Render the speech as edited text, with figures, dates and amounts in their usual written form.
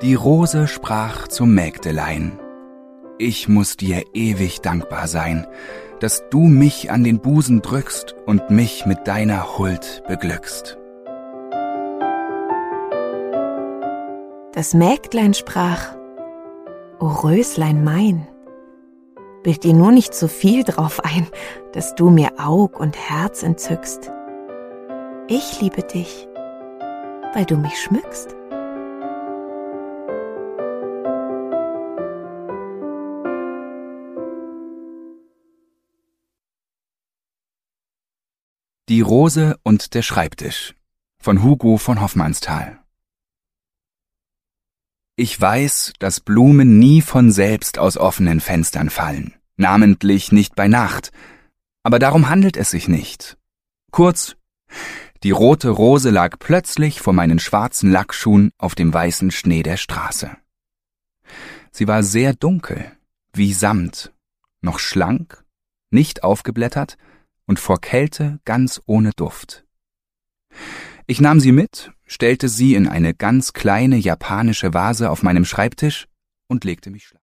Die Rose sprach zum Mägdelein: Ich muß dir ewig dankbar sein, dass du mich an den Busen drückst und mich mit deiner Huld beglückst. Das Mägdlein sprach: O Röslein mein, bild dir nur nicht so viel drauf ein, dass du mir Aug und Herz entzückst. Ich liebe dich, weil du mich schmückst. Die Rose und der Schreibtisch von Hugo von Hofmannsthal. Ich weiß, dass Blumen nie von selbst aus offenen Fenstern fallen, namentlich nicht bei Nacht, aber darum handelt es sich nicht. Kurz, die rote Rose lag plötzlich vor meinen schwarzen Lackschuhen auf dem weißen Schnee der Straße. Sie war sehr dunkel, wie Samt, noch schlank, nicht aufgeblättert und vor Kälte ganz ohne Duft. Ich nahm sie mit, stellte sie in eine ganz kleine japanische Vase auf meinem Schreibtisch und legte mich schlafen.